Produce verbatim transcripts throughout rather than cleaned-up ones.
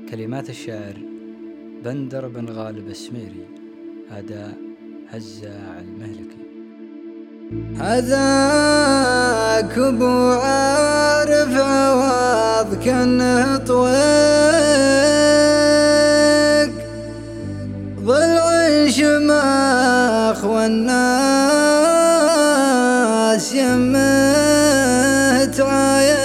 كلمات الشاعر بندر بن غالب السميري، أداء هزاع المهلكي. هذاك ابو عارف عوض كانه طويق، ضلع شماخ والناس يمه تعاين.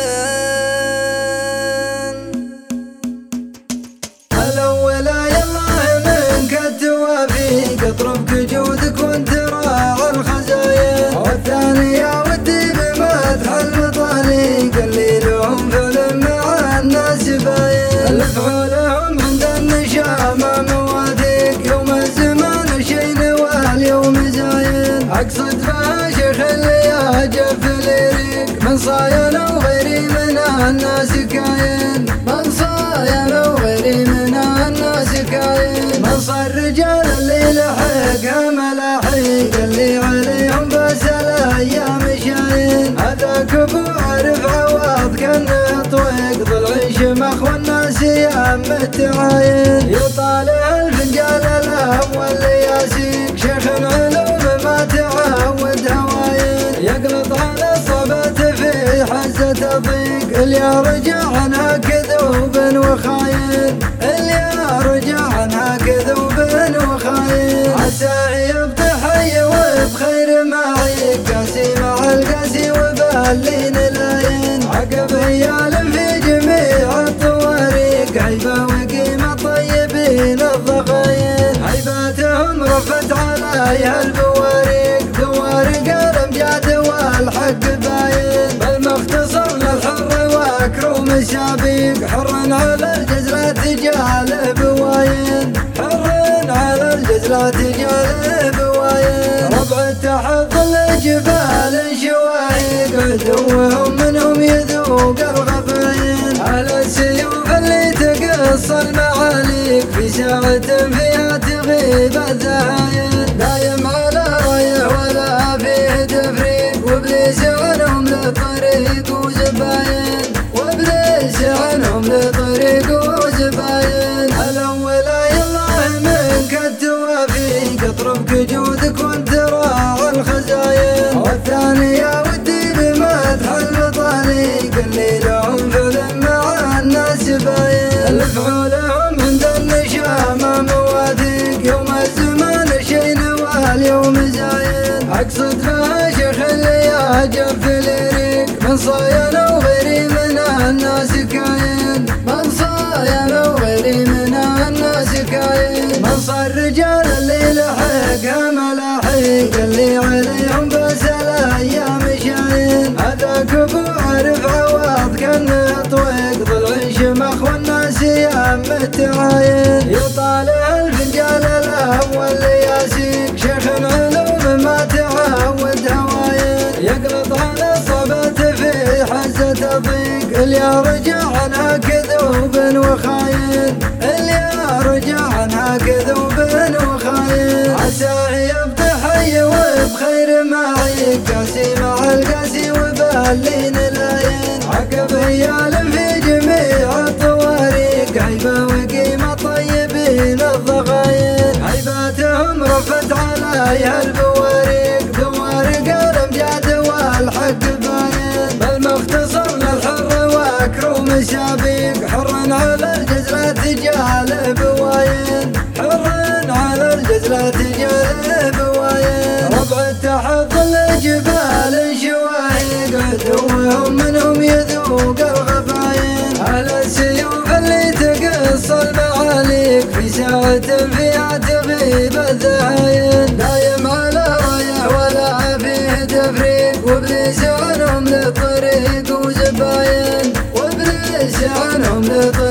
الأول يالله منك التوافيق، اطربك جودك وانت راعى الخزاين. والثاني يا ودي بمدح المطاليق، اللي لهم فيلم مع الناس باين. الفعولهم عند النشامة مواثيق، يوم الزمان شين واليوم زاين. اقصد بها شيخ اللي يعجب في الريق، من صاين وغيري من الناس كاين. من صاين وغيري من الناس كاين. من صار رجال اللي لحقها ملاحيق، اللي عليهم بس الايام شاين. هذاك ابو عارف عوض كانه طويق، ضلع شمخ والناس يام التعاين. يطالع الفنجال الاول ياسيق، شيخ العلوم ما تعود هواين. يقلط على الصبات في حزة ضيق، اللي رجع عنها كذوب وخاين. اللي رجع عنها كذوب وخاين. عسى يبتحي وبخير معي، قاسي مع القاسي وبالين لاين. عقب عيال في جميع الطواريق، عيبة وقيمة طيبين الضغاين. عيباتهم رفت عليها البواريق، بوارق الامجاد والحق باين. بالمختصر للحر واكرم سابيق، حر على الجزلة جاله بواين. حر على الجزلة جاله بواين. ربع تحت الجبال شواهيق، عدوهم منهم يذوق الغفاين. على السيوف اللي تقص المعاليق، في ساعة فيها تغيب الذهاين. دايم على رايه ولا فيه تفريق، وابليس عنهم للطريق وزباين. وابليس عنهم للطريق وزباين. الأول يالله منك التوافيق، اطربك جودك وانت راعى الخزاين. والثاني يا ودي بمدح المطاليق، اللي لهم فيلم مع الناس باين. الفعولهم عند النشامة مواثيق، يوم الزمان شين واليوم زاين. اقصد بها شيخ اللي يعجب في الريق، من صاين وغيري من الناس كاين. من صاين وغيري من الناس كاين. من صار رجال اللي لحقها ملاحيق، اللي عليهم بس الايام شاين. هذاك ابو عارف عوض كانه طويق، ضلع شمخ والناس يام التعاين. يطالع الفنجال الاول ياسيق، شيخ العلوم ما تعود هواين. يقلط على الصبات في حزة ضيق، اللي رجع عنها كذوب وخاين. اللي رجع عنها كذوب وخاين. عسى يبتحي وبخير معي، قاسي مع القاسي وبالين لاين. عقب عيال في جميع الطواريق، عيبة وقيمة طيبين الضغاين. عيباتهم رفت عليها البواريق، بوارق الامجاد والحق باين. بالمختصر للحر واكرم سابيق، حر على الجزلة جاله بواين. حر على الجزلة جاله بواين. ربع تحت الجبال شواهيق، عدوهم منهم يذوق الغفاين. على السيوف اللي تقص المعاليق، في ساعة فيها تغيب الذهاين. دايم على رايه ولا فيه تفريق، وابليس عنهم للطريق وزباين. وابليس عنهم للطريق